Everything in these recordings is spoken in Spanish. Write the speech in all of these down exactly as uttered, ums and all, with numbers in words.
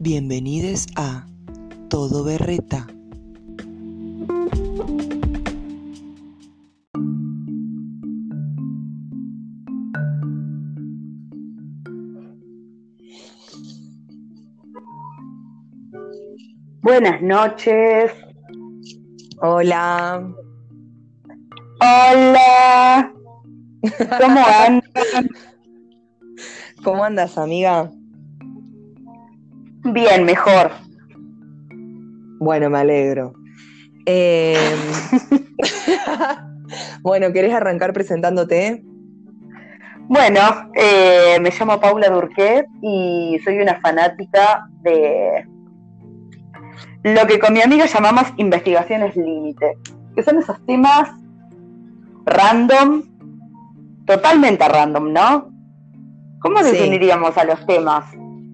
Bienvenidos a Todo Berreta. Buenas noches. Hola. Hola. ¿Cómo andan? ¿Cómo andas, amiga? Bien, mejor. Bueno, me alegro. Eh... bueno, ¿querés arrancar presentándote? Bueno, eh, me llamo Paula Durquet y soy una fanática de lo que con mi amiga llamamos investigaciones límite, que son esos temas random, totalmente random, ¿no? ¿Cómo Sí. definiríamos a los temas?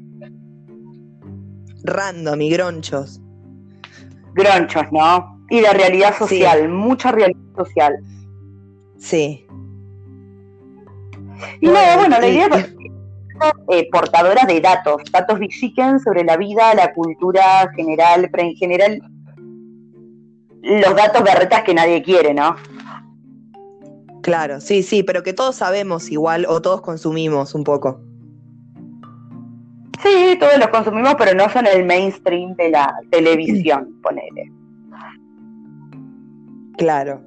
Random y gronchos. Gronchos, ¿no? Y de realidad social, Sí. mucha realidad social. Sí. Y bueno, nada, bueno, la y, idea y... es eh, portadora de datos, datos Villiquen sobre la vida, la cultura general, pero en general los datos berretas que nadie quiere, ¿no? Claro, sí, sí, pero que todos sabemos igual o todos consumimos un poco. Sí, todos los consumimos, pero no son el mainstream de la televisión, ponele. Claro.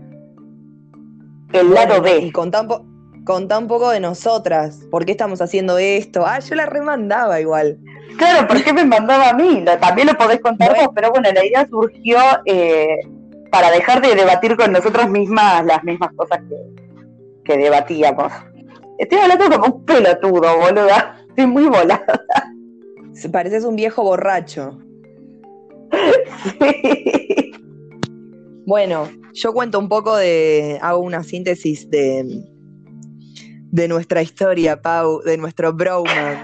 El bueno, lado y, no, B. y contá, un po- contá un poco de nosotras. ¿Por qué estamos haciendo esto? Ah, yo la remandaba igual. Claro, ¿por qué me mandaba a mí? Lo, también lo podés contar Bueno. vos, pero bueno, la idea surgió eh, para dejar de debatir con nosotras mismas las mismas cosas que, que debatíamos. Estoy hablando como un pelotudo, boluda. Estoy muy volada. Pareces un viejo borracho. Sí. Bueno, yo cuento un poco de... Hago una síntesis de... De nuestra historia, Pau. De nuestro bromance.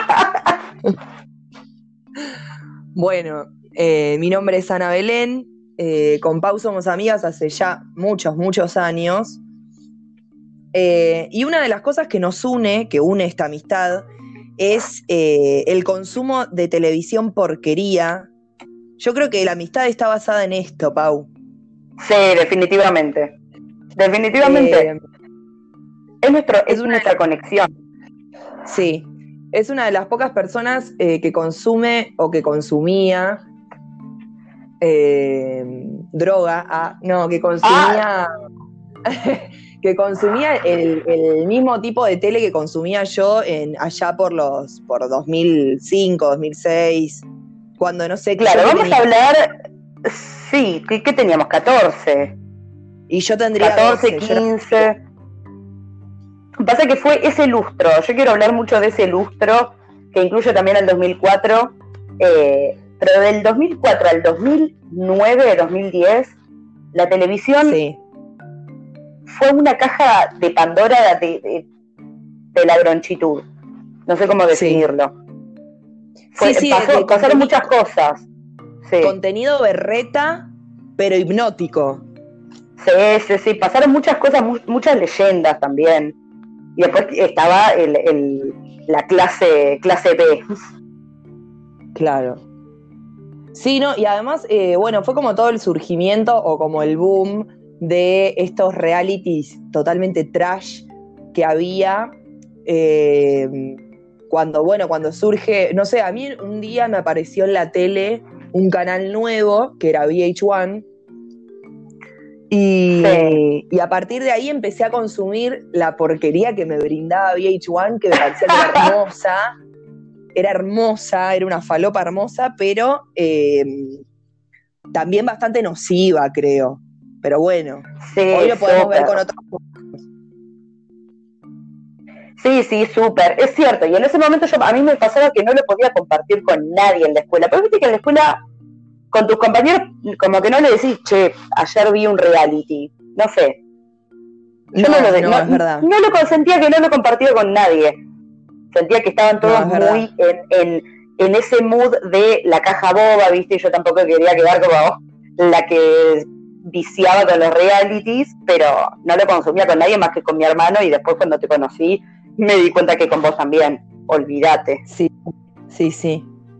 Bueno, eh, mi nombre es Ana Belén. Eh, con Pau somos amigas hace ya muchos, muchos años. Eh, y una de las cosas que nos une, que une esta amistad, es eh, el consumo de televisión porquería. Yo creo que la amistad está basada en esto, Pau. Sí, definitivamente. Definitivamente. Eh, es nuestro, es, es una nuestra conexión. Sí, es una de las pocas personas eh, que consume o que consumía eh, droga, ah, no, que consumía... Ah, que consumía el, el mismo tipo de tele que consumía yo en, allá por los por dos mil cinco, dos mil seis, cuando no sé... claro, yo vamos tenía, a hablar, sí, ¿qué, qué teníamos? catorce. y yo tendría catorce, doce. quince. Era... Pasa que fue ese lustro, yo quiero hablar mucho de ese lustro, que incluye también el dos mil cuatro, eh, pero del dos mil cuatro al dos mil nueve, dos mil diez, la televisión... Sí. fue una caja de Pandora de, de, de la gronchitud. No sé cómo definirlo. Sí, fue, sí, sí pasó, de, de pasaron contenido, muchas cosas. Sí. Contenido berreta, pero hipnótico. Sí, sí, sí. Pasaron muchas cosas, mu- muchas leyendas también. Y después estaba el, el, la clase, clase B. Claro. Sí, no, y además, eh, bueno, fue como todo el surgimiento o como el boom de estos realities totalmente trash que había eh, cuando, bueno, cuando surge, no sé, a mí un día me apareció en la tele un canal nuevo que era V H uno y, Sí. y a partir de ahí empecé a consumir la porquería que me brindaba V H uno, que me parecía que era hermosa. Era hermosa, era una falopa hermosa, pero eh, también bastante nociva, creo. Pero bueno, Sí, hoy lo podemos súper. ver con otros. Sí, sí, súper. Es cierto. Y en ese momento yo, a mí me pasaba que no lo podía compartir con nadie en la escuela. Pero viste que en la escuela, con tus compañeros, como que no le decís, che, ayer vi un reality. No sé. Yo no, No, lo, no, no, es verdad. no lo consentía, que no lo compartía con nadie. Sentía que estaban No, todos es verdad. muy en, en, en ese mood de la caja boba, ¿viste? Yo tampoco quería quedar como la que viciaba con los realities, pero no lo consumía con nadie más que con mi hermano, y después cuando te conocí me di cuenta que con vos también. Olvídate. Sí, sí, sí.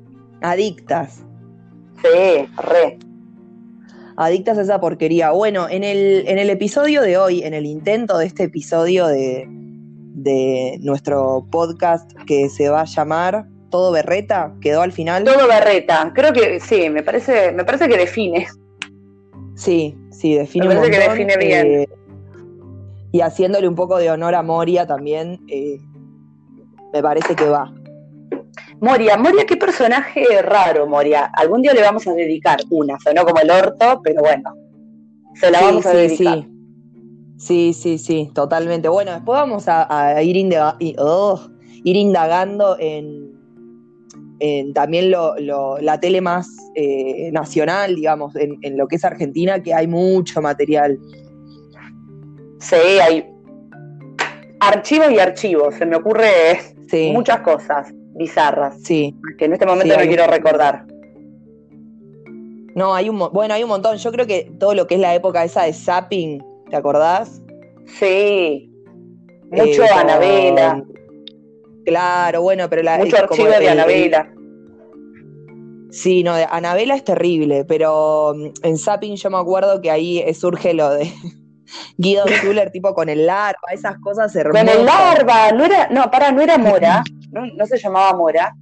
Adictas. Sí, re. Adictas a esa porquería. Bueno, en el, en el episodio de hoy, en el intento de este episodio de, de nuestro podcast que se va a llamar Todo Berreta, quedó al final. Todo berreta, creo que sí, me parece, me parece que define. Sí, sí, define Me un parece montón. que define bien. eh, y haciéndole un poco de honor a Moria también, eh, me parece que va. Moria, Moria, qué personaje raro, Moria. Algún día le vamos a dedicar una, sonó como el orto, pero bueno, se la Sí, vamos a sí, dedicar. sí. Sí, sí, sí, totalmente. Bueno, después vamos a, a ir, indaga- y- oh, ir indagando en, en también lo, lo- la tele más eh, nacional, digamos, en, en lo que es Argentina, que hay mucho material. Sí, hay archivos y archivos, se me ocurre Sí, muchas cosas bizarras, sí. que en este momento Sí, no hay un quiero montón. recordar. No, hay un, mo- bueno, hay un montón. Yo creo que todo lo que es la época esa de Zapping, ¿te acordás? Sí, mucho Eh, Anabela, con, claro, bueno, pero la, mucho el- como archivo de el, el- Anabela. sí, no, de Anabela es terrible, pero mm, en Zapping yo me acuerdo que ahí eh, surge lo de Guido Zuller, tipo con el larva, esas cosas Con el hermosas. larva, no era, no, pará, no era Mora, no, no se llamaba Mora.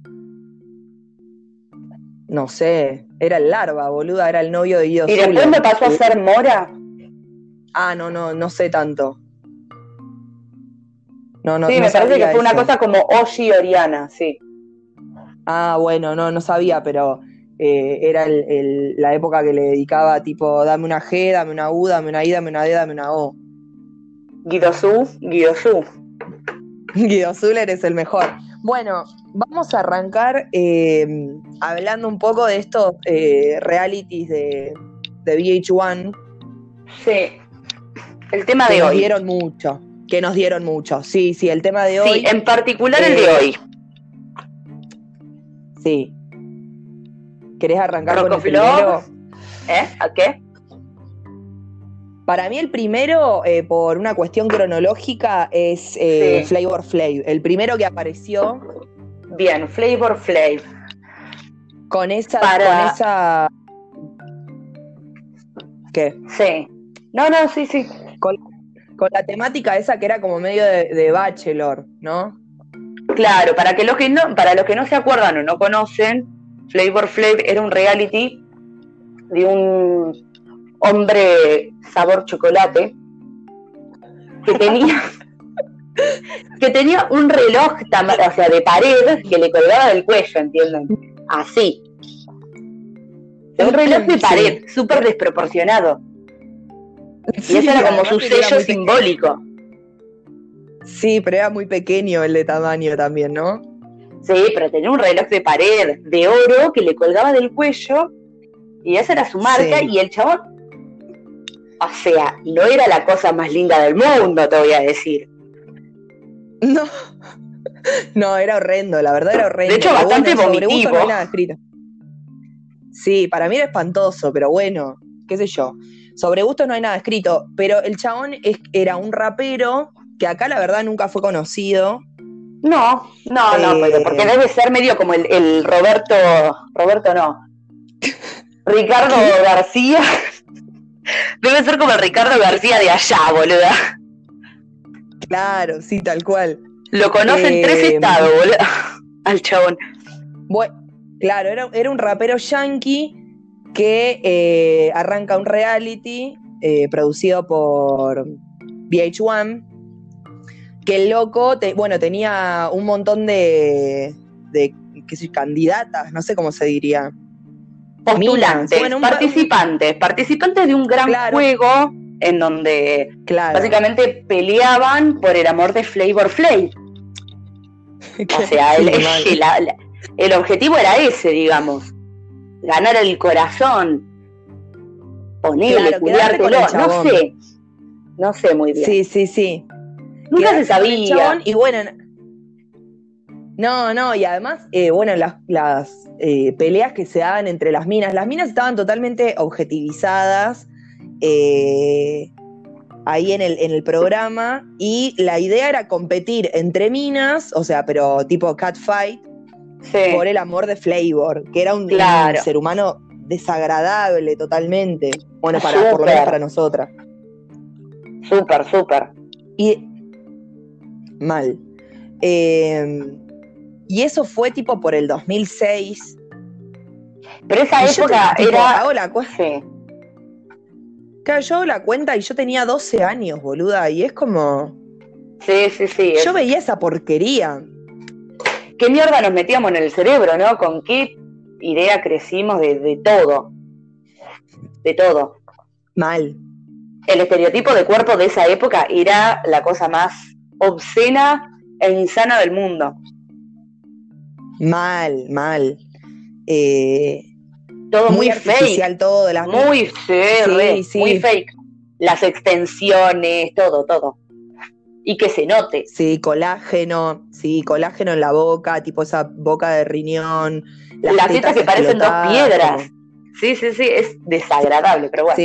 No sé, era el larva, boluda, era el novio de Guido Y después me Zuller. pasó a ser Mora. Ah, no, no, no sé tanto. No, no, Sí, no me parece que sabía fue una eso. cosa como Oshi Oriana, sí. Ah, bueno, no, no sabía, pero eh, era el, el- la época que le dedicaba tipo, dame una G, dame una U, dame una I, dame una D, dame una O. Guido Su, Guido Su. Guido Zuller es el mejor. Bueno, vamos a arrancar eh, hablando un poco de estos eh, realities de, de V H uno Sí, el tema que de nos hoy. dieron mucho, que nos dieron mucho. Sí, sí, el tema de Sí, hoy. en particular eh, el de hoy. Sí. ¿Querés arrancar con el Rocoflop, primero? ¿eh? ¿A qué? Para mí el primero, eh, por una cuestión cronológica, es eh, Sí. Flavor Flav. El primero que apareció Bien, Flavor Flav. con esa, Para- con esa. ¿Qué? Sí. No, no, sí, sí. Con, con la temática esa que era como medio de, de Bachelor, ¿no? Claro, para que los que no, para los que no se acuerdan o no conocen, Flavor Flav era un reality de un hombre sabor chocolate que tenía que tenía un reloj tam- o sea, de pared que le colgaba del cuello, ¿entienden? Así. Un reloj de pared, Sí. súper desproporcionado. Y Sí, ese era como además su que era sello muy pequeño. simbólico. Sí, pero era muy pequeño el de tamaño también, ¿no? Sí, pero tenía un reloj de pared de oro que le colgaba del cuello y esa era su marca. Sí. Y el chabón, o sea, no era la cosa más linda del mundo, te voy a decir. No, no, era horrendo, la verdad era horrendo. De hecho, Pero bastante bueno, sobre gusto vomitivo. no hay nada escrito. Sí, para mí era espantoso, pero bueno, qué sé yo. Sobre gusto no hay nada escrito, pero el chabón es, era un rapero que acá la verdad nunca fue conocido. No, no, no, Eh, pero porque debe ser medio como el, el Roberto, Roberto no, Ricardo ¿Qué? García. Debe ser como el Ricardo García de allá, boluda. Claro, sí, tal cual. Lo conocen Eh, tres estados, boluda. Al chabón. Bueno, claro, era, era un rapero yankee que eh, arranca un reality eh, producido por V H uno, que el loco, te- bueno, tenía un montón de, de qué sé, candidatas, no sé cómo se diría. Postulantes, Minas, bueno, un- participantes, participantes de un gran Claro. juego en donde Claro. básicamente peleaban por el amor de Flavor Flav. O sea, el, Sí, mal. la- la- el objetivo era ese, digamos. Ganar el corazón, ponerle, Claro, quedarte con cuidártelo, el no chabón. sé. No sé muy bien. Sí, sí, sí. Nunca se Quedarse con el sabía. chabón y bueno, no, no, y además, eh, bueno, las, las eh, peleas que se daban entre las minas, las minas estaban totalmente objetivizadas eh, ahí en el, en el programa, y la idea era competir entre minas, o sea, pero tipo catfight, Sí. por el amor de Flavor, que era un, Claro. un ser humano desagradable totalmente. Bueno, para, Súper. por lo menos para nosotras. Súper, súper. Y mal. Eh, y eso fue tipo por el dos mil seis. Pero esa Y yo época te- tipo, era... hago la cu- Sí. Claro, yo hago la cuenta y yo tenía doce años, boluda, y es como... Sí, sí, sí. Yo es- veía esa porquería. ¿Qué mierda nos metíamos en el cerebro, no? ¿Con qué idea crecimos de, de todo? De todo. Mal. El estereotipo de cuerpo de esa época era la cosa más obscena e insana del mundo. Mal, mal. Eh, Todo muy muy, artificial fake. todo de las Muy, sí, Sí, re, sí. muy fake. Las extensiones, todo, todo. Y que se note. Sí, colágeno, sí, colágeno en la boca, tipo esa boca de riñón. Las, Las tetas que parecen dos explotadas, piedras. como- Sí, sí, sí, es desagradable, pero bueno. Sí.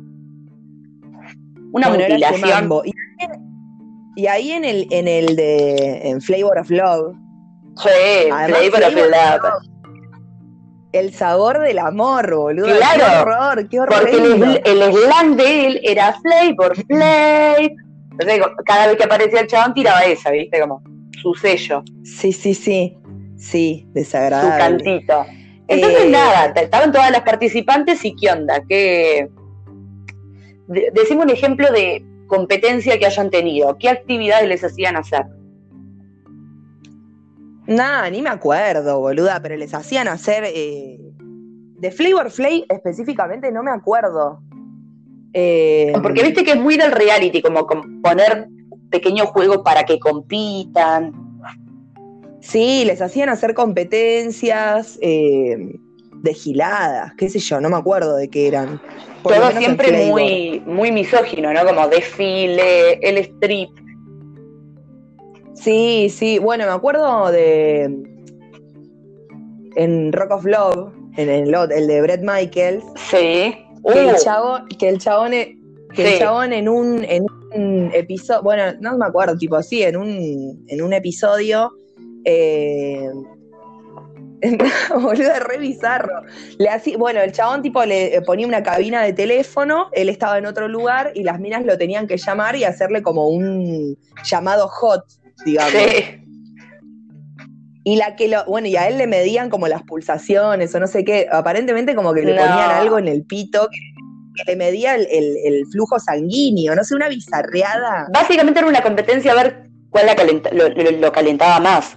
Una Bueno, era ese mutilación. mambo. Y, y ahí en el, en el de en Flavor of Love, Sí, además, flavor of Flavor of love. el sabor del amor, boludo. Claro, qué horror, qué Porque el, horrendo. esl- el slang de él era flavor, flav. Entonces, cada vez que aparecía el chabón tiraba esa, ¿viste? Como su sello, Sí, sí, sí. Sí, su desagradable. cantito. Entonces, Eh, nada, t- estaban todas las participantes y ¿qué onda? ¿Qué... de- decime un ejemplo de competencia que hayan tenido. ¿Qué actividades les hacían hacer? Nada, ni me acuerdo, boluda, pero les hacían hacer. Eh, de Flavor Flav específicamente no me acuerdo. Eh, Porque viste que es muy del reality, como, como poner pequeños juegos para que compitan. Sí, les hacían hacer competencias eh, de giladas, qué sé yo, no me acuerdo de qué eran. Por lo Todo menos en siempre Flavor. muy, muy misógino, ¿no? Como desfile, el strip. Sí, sí, bueno, me acuerdo de. En Rock of Love, en el, el de Bret Michaels, Sí. Uh, que el chabón, que el chabón, que Sí. el chabón en un, en un episodio, bueno, no me acuerdo, tipo así, en un, en un episodio, eh, boludo, es re bizarro. Le hacía, bueno, el chabón tipo le ponía una cabina de teléfono, él estaba en otro lugar y las minas lo tenían que llamar y hacerle como un llamado hot, digamos. sí. Y la que lo, bueno, y a él le medían como las pulsaciones o no sé qué, aparentemente como que le No. ponían algo en el pito que, que le medía el, el, el flujo sanguíneo, no sé, una bizarreada. Básicamente era una competencia a ver cuál la calenta, lo, lo, lo calentaba más.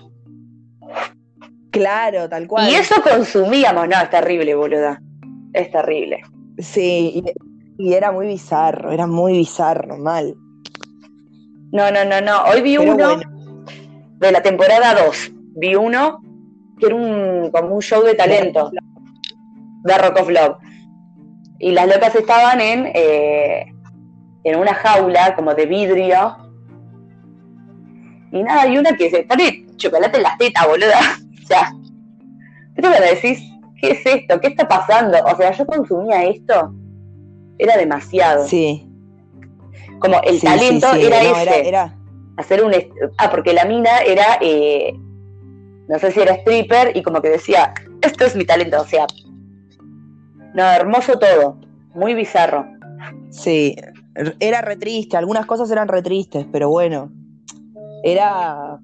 Claro, tal cual. Y eso consumíamos, no, es terrible, boluda. Es terrible. Sí, y, y era muy bizarro, era muy bizarro, mal. No, no, no, no. Hoy vi Pero uno bueno. de la temporada dos. Vi uno que era un, como un show de talento de Rock of Love. Y las locas estaban en, eh, en una jaula como de vidrio. Y nada, hay una que se pone chocolate en las tetas, boluda. O sea, ¿qué te decís? ¿Qué es esto? ¿Qué está pasando? O sea, yo consumía esto. Era demasiado. Sí. Como el sí, talento sí, sí. era no, ese. Era, era... Hacer un... Est- ah, porque la mina era... Eh, no sé si era stripper y como que decía, esto es mi talento. O sea, no, hermoso todo. Muy bizarro. Sí, era re triste. Algunas cosas eran re tristes, pero bueno. Era...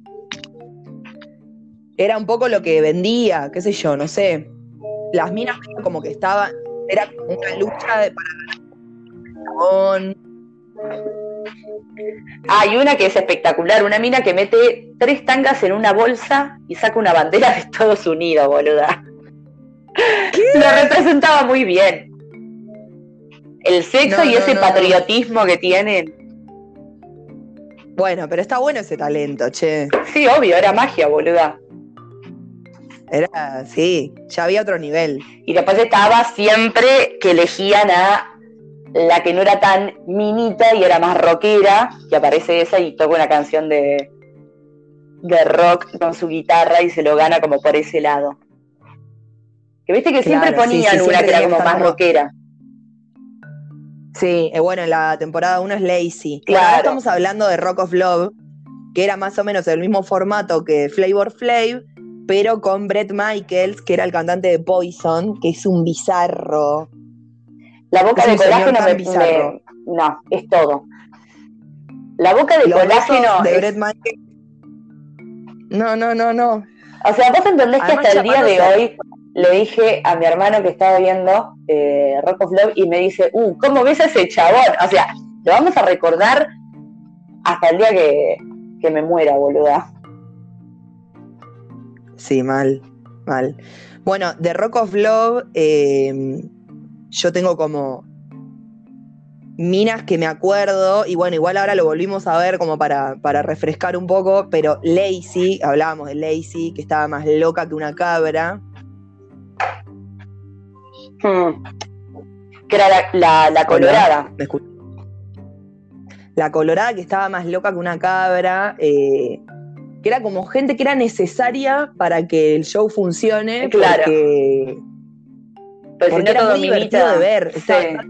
Era un poco lo que vendía, qué sé yo, no sé. Las minas como que estaban... Era como una lucha de, para ganar. Hay una que es espectacular, una mina que mete tres tangas en una bolsa y saca una bandera de Estados Unidos, boluda. ¿Qué? Lo representaba muy bien. El sexo No, y no, ese no, patriotismo que tienen. Bueno, pero está bueno ese talento, che. Sí, obvio, era magia, boluda. Era, sí, ya había otro nivel. Y después estaba siempre que elegían a la que no era tan minita y era más rockera, que aparece esa y toca una canción de, de rock con su guitarra y se lo gana como por ese lado. Que viste que Claro, siempre ponían sí, sí, una siempre que era tenía que como estar más como- rockera. Sí, eh, bueno, en la temporada uno es Lazy. Bueno, Claro. ahora estamos hablando de Rock of Love, que era más o menos el mismo formato que Flavor Flav, pero con Bret Michaels, que era el cantante de Poison, que es un bizarro. La boca de colágeno me, me... No, es todo. La boca de Los colágeno de es... Bret Michaels. No, no, no, no. O sea, vos entendés Además, que hasta el día de llamándose... hoy le dije a mi hermano que estaba viendo eh, Rock of Love y me dice, uh, ¿cómo ves a ese chabón? O sea, lo vamos a recordar hasta el día que, que me muera, boluda. Sí, mal, mal. Bueno, de Rock of Love, eh, yo tengo como minas que me acuerdo, y bueno, igual ahora lo volvimos a ver como para, para refrescar un poco, pero Lacey, hablábamos de Lacey, que estaba más loca que una cabra. Hmm. Que era la, la, la colorada. ¿Me escuchás? La colorada, que estaba más loca que una cabra, eh, que era como gente que era necesaria para que el show funcione, claro. porque, pues porque si no era todo muy divertido minita, de ver. sí. Estaba,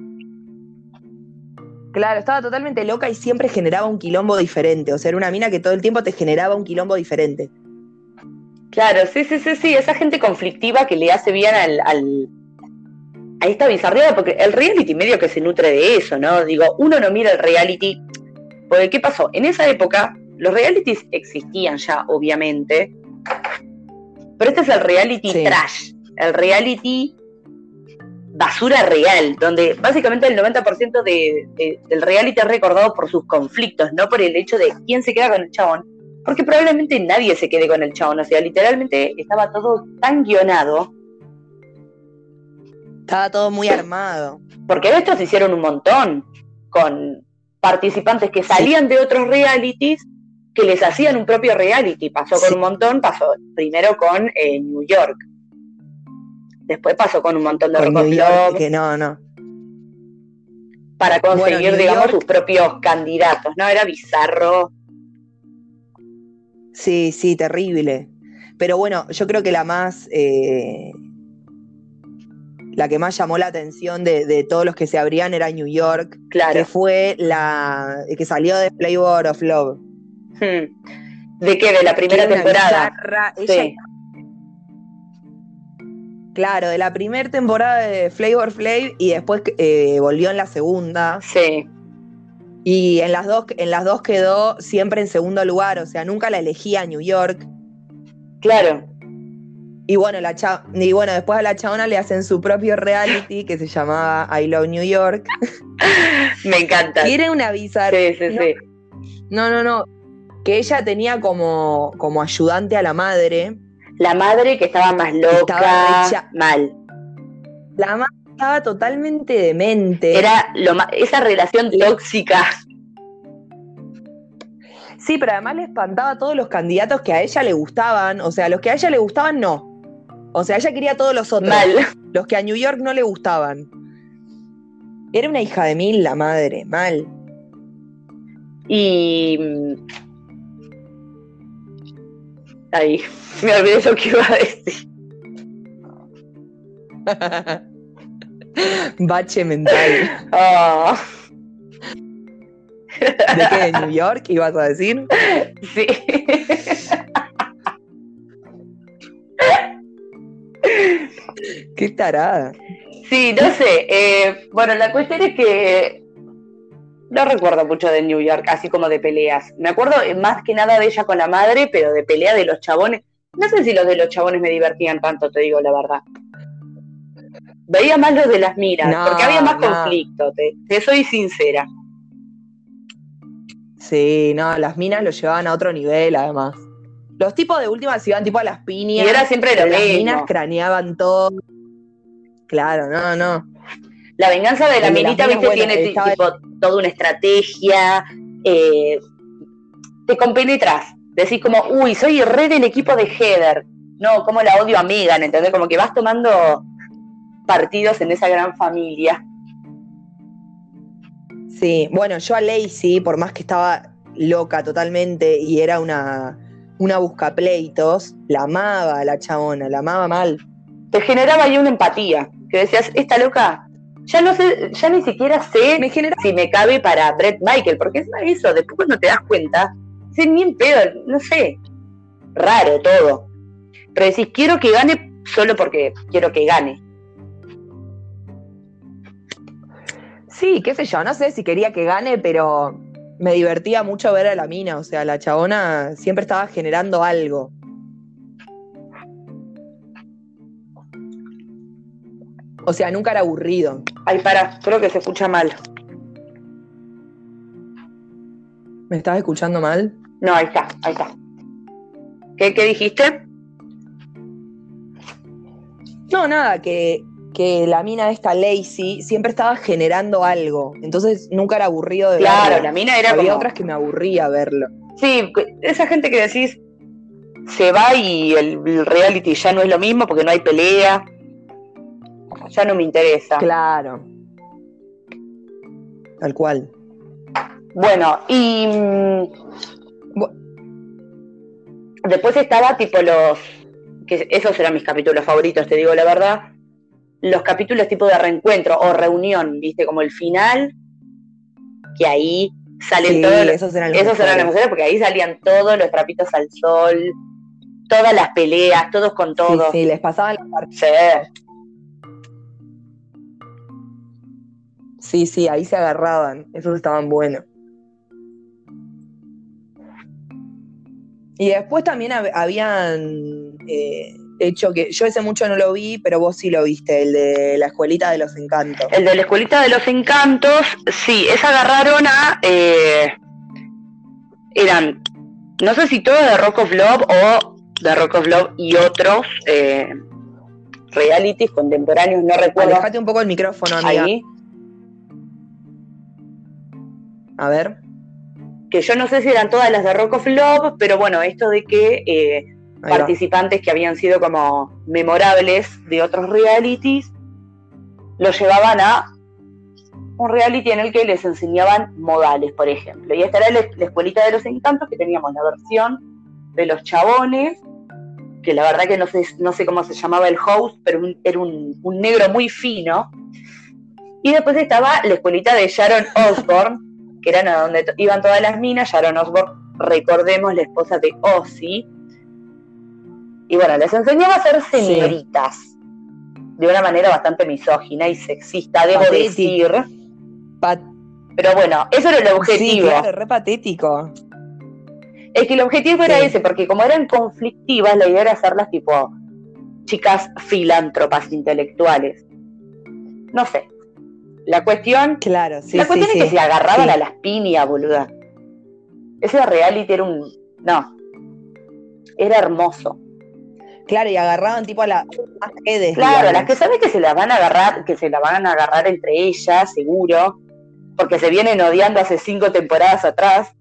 claro, estaba totalmente loca y siempre generaba un quilombo diferente. O sea, era una mina que todo el tiempo te generaba un quilombo diferente. Claro, sí, sí, sí, sí, esa gente conflictiva que le hace bien al, al a esta bizarreada, porque el reality medio que se nutre de eso, ¿no? Digo, uno no mira el reality, porque ¿qué pasó? En esa época, los realities existían ya, obviamente, pero este es el reality sí. trash, el reality basura real, donde básicamente el noventa por ciento de, de, del reality es recordado por sus conflictos, no por el hecho de quién se queda con el chabón, porque probablemente nadie se quede con el chabón, o sea, literalmente estaba todo tan guionado. Estaba todo muy armado. Porque de estos se hicieron un montón, con participantes que salían sí. de otros realities, que les hacían un propio reality. Pasó sí. con un montón, pasó primero con eh, New York. Después pasó con un montón de Rock of Love. Que no, no. Para conseguir, bueno, digamos, York, sus propios candidatos, ¿no? Era bizarro. Sí, sí, terrible. Pero bueno, yo creo que la más... Eh... la que más llamó la atención de, de todos los que se abrían era New York, claro. que fue la que salió de Flavor of Love. Hmm. ¿De qué? ¿De la primera temporada? Bizarra, ella, sí. Claro, de la primera temporada de Flavor Flav y después eh, volvió en la segunda. Sí. Y en las dos, en las dos quedó siempre en segundo lugar, o sea, nunca la elegía New York. Claro. Y bueno, la cha- y bueno, después a la chabona le hacen su propio reality que se llamaba I Love New York. Me encanta. Y era una bizarra. Sí, sí, no, sí. No, no, no. Que ella tenía como, como ayudante a la madre. La madre que estaba más loca, estaba hecha, mal. La madre estaba totalmente demente. Era lo ma- esa relación tóxica. Sí, pero además le espantaba a todos los candidatos que a ella le gustaban. O sea, los que a ella le gustaban, no. O sea, ella quería a todos los otros. Mal. Los que a New York no le gustaban. Era una hija de mil la madre, mal. Y... Ahí, me olvidé lo que iba a decir. Bache mental. Oh. ¿De qué? ¿De New York ibas a decir? Sí. Qué tarada. Sí, no sé. Eh, bueno, la cuestión es que no recuerdo mucho de New York, así como de peleas. Me acuerdo más que nada de ella con la madre, pero de pelea de los chabones. No sé si los de los chabones me divertían tanto, te digo la verdad. Veía más los de las miras, no, porque había más no. conflicto, te, te soy sincera. Sí, no, las minas lo llevaban a otro nivel, además. Los tipos de última se iban tipo a las piñas. Y era siempre lo las mismo. Minas craneaban todo. Claro, no, no. La venganza de la de minita, viste, bueno, tiene estaba... tipo toda una estrategia. Eh, te compenetras. Decís como, uy, soy re del equipo de Heather. No, como la odio a Megan, ¿entendés? Como que vas tomando partidos en esa gran familia. Sí, bueno, yo a Lacey, por más que estaba loca totalmente y era una, una buscapleitos, la amaba la chabona, la amaba mal. Te generaba ahí una empatía, que decías, esta loca, ya no sé, ya ni siquiera sé me genera... si me cabe para Bret Michael, porque es eso, después cuando te das cuenta, ni en pedo, no sé, raro todo. pero decís, quiero que gane solo porque quiero que gane. Sí, qué sé yo, no sé si quería que gane, pero me divertía mucho ver a la mina, o sea, la chabona siempre estaba generando algo. O sea, nunca era aburrido. Ay, para, creo que se escucha mal. ¿Me estás escuchando mal? No, ahí está, ahí está. ¿Qué, qué dijiste? No, nada, que, que la mina esta Lacey siempre estaba generando algo. Entonces nunca era aburrido de Claro, verlo. la mina era Había como... otras que me aburría verlo. Sí, esa gente que decís se va y el, el reality ya no es lo mismo porque no hay pelea. Ya no me interesa. Claro. Tal cual. Bueno, y Bu- después estaba tipo los... que esos eran mis capítulos favoritos, te digo la verdad. Los capítulos tipo de reencuentro o reunión, viste, como el final, que ahí salen Sí, todos los, esos eran los esos eran los mejores. mejores porque ahí salían todos los trapitos al sol, todas las peleas, todos con Sí, todos. sí, les pasaban las par- Sí. Sí, sí, ahí se agarraban. Esos estaban buenos. Y después también hab- habían eh, hecho que. Yo ese mucho no lo vi, pero vos sí lo viste, el de la escuelita de los encantos. El de la escuelita de los encantos, sí, esa agarraron a... Eh, eran, no sé si todos de Rock of Love o de Rock of Love y otros eh, realities contemporáneos, no recuerdo. Alejate un poco el micrófono, amiga. Ahí, A ver. que yo no sé si eran todas las de Rock of Love, pero bueno, esto de que eh, Ahí va. participantes que habían sido como memorables de otros realities, los llevaban a un reality en el que les enseñaban modales, por ejemplo. Y esta era la, la escuelita de los encantos, que teníamos la versión de los chabones, que la verdad que no sé, no sé cómo se llamaba el host, pero un, era un, un negro muy fino. Y después estaba la escuelita de Sharon Osbourne, que eran a donde to- iban todas las minas. Sharon Osbourne, recordemos, la esposa de Ozzy. Y bueno, les enseñaba a ser señoritas, sí, de una manera bastante misógina y sexista, debo Patético. decir. Pat- Pero bueno, eso era el objetivo. Sí, claro, re patético. Es que el objetivo era Sí. ese, porque como eran conflictivas, la idea era hacerlas tipo chicas filántropas intelectuales. No sé. La cuestión, Claro, sí, la cuestión sí, es sí. que se agarraban Sí. a las piñas, boluda. Ese reality era un... No. Era hermoso. Claro, y agarraban tipo a las más redes, Claro, digamos. las que saben que se las van a agarrar, que se las van a agarrar entre ellas, seguro, porque se vienen odiando hace cinco temporadas atrás.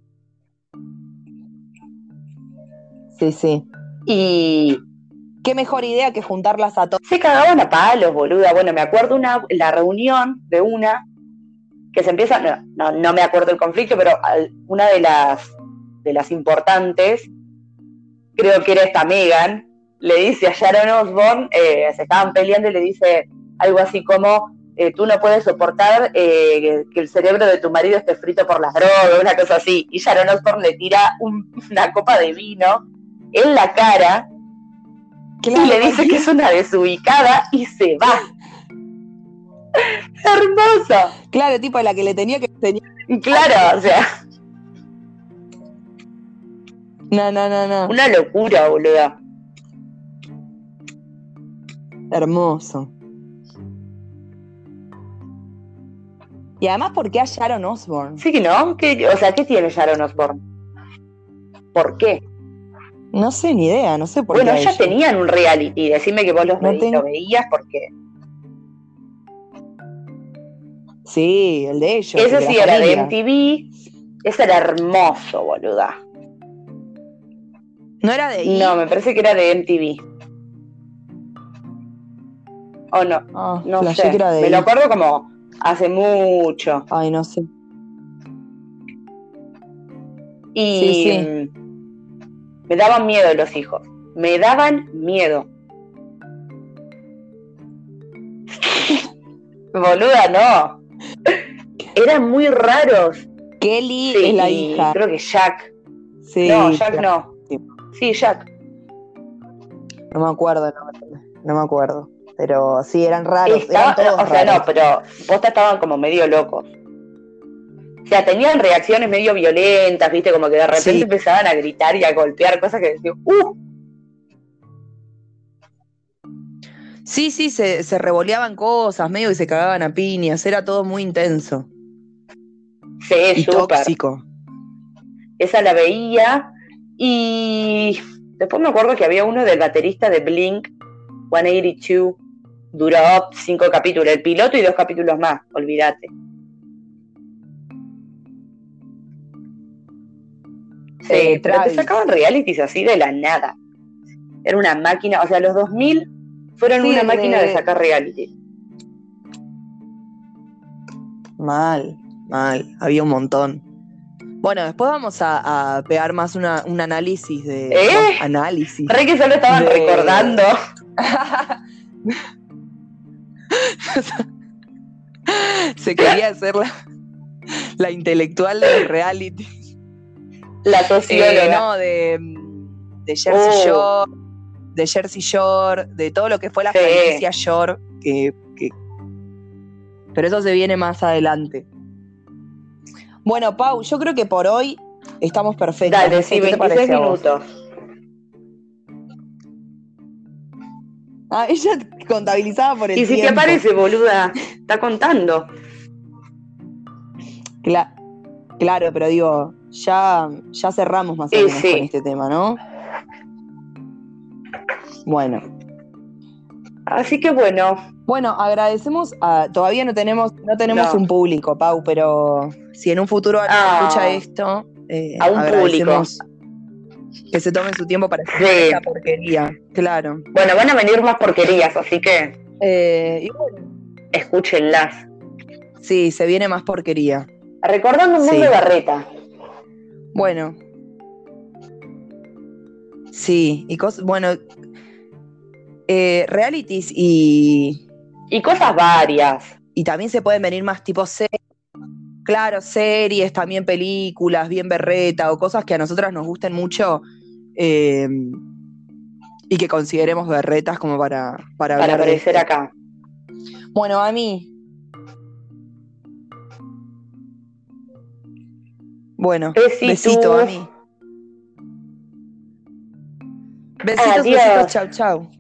Sí, sí. Y Qué mejor idea que juntarlas a todas. se cagaban a palos, boluda. Bueno, me acuerdo una la reunión de una que se empieza, no, no, no me acuerdo el conflicto, pero una de las de las importantes, creo que era esta Megan, le dice a Sharon Osbourne, eh, se estaban peleando y le dice algo así como, eh, tú no puedes soportar eh, que el cerebro de tu marido esté frito por las drogas, una cosa así. Y Sharon Osbourne le tira un, una copa de vino en la cara, claro, y le dice que es una desubicada y se va. Hermosa. Claro, tipo la que le tenía que enseñar. Claro, o sea. No, no, no, no. Una locura, boluda. Hermoso. Y además, ¿por qué a Sharon Osbourne? Sí, ¿no? ¿Qué, o sea, ¿qué tiene Sharon Osbourne? ¿Por qué? No sé, ni idea, no sé por bueno, qué. Bueno, ellas tenían un reality, decime que vos los no ve- tengo... lo veías porque... Sí, el de ellos. Ese el de sí la era familia. de M T V, ese era hermoso, boluda. ¿No era de ahí? No, me parece que era de M T V. ¿O no? Ah, no flashé sé, que era de me ahí. lo acuerdo como hace mucho. Ay, no sé. Y sí, sí. me daban miedo los hijos. Me daban miedo. Boluda, no. Eran muy raros. Kelly sí, es la y hija. Creo que Jack. Sí, no, Jack Jack. no. Sí, Jack. No me acuerdo, no, no me acuerdo. Pero sí, eran raros. Estaba, eran todos o sea, raros. no, pero posta estaban como medio locos. O sea, tenían reacciones medio violentas, viste, como que de repente Sí. empezaban a gritar y a golpear, cosas que decían, ¡uh! Sí, sí, se, se revoleaban cosas, medio que se cagaban a piñas, era todo muy intenso Sí, y súper. tóxico. Esa la veía. Y después me acuerdo que había uno del baterista de Blink ciento ochenta y dos. Duró cinco capítulos, el piloto y dos capítulos más, olvídate. Sí, Eh, pero te Travis. sacaban realities así de la nada. Era una máquina, o sea, los dos mil fueron Sí, una el máquina de de... sacar reality. Mal, mal, había un montón. Bueno, después vamos a, a pegar más una, un análisis de... ¿Eh? Bueno, análisis. Re que solo estaban de... recordando. Se quería hacer la, la intelectual de los reality. La socióloga. Eh, no, de, de Jersey Oh. Shore, de Jersey Shore, de todo lo que fue la Sí. franquicia Shore, que, que... pero eso se viene más adelante. Bueno, Pau, yo creo que por hoy estamos perfectos. Dale, No sé, sí, ¿qué te veintiséis parece a vos? minutos. Ah, ella contabilizaba por el Y si tiempo. te aparece, boluda, está contando. Cla- claro, pero digo, ya, ya cerramos más o Y menos sí. con este tema, ¿no? Bueno. Así que bueno. Bueno, agradecemos a... Todavía no tenemos, no tenemos No. un público, Pau, pero si en un futuro alguien Ah, escucha esto, eh, a un agradecemos público. que se tomen su tiempo para escuchar Sí. esta porquería. Claro. Bueno, van a venir más porquerías, así que Eh, y bueno, escúchenlas. sí, se viene más porquería. Recordando un Sí. mundo de Barreta. Bueno. Sí, y cosas... Bueno, eh, realities y... Y cosas varias. Y también se pueden venir más tipo series. Claro, series, también películas, bien berreta, o cosas que a nosotras nos gusten mucho eh, y que consideremos berretas como para, para Para hablar de aparecer esto. acá. Bueno, a mí. Bueno, Besito. besito a mí. Besitos, Adiós. besitos, chau, chau.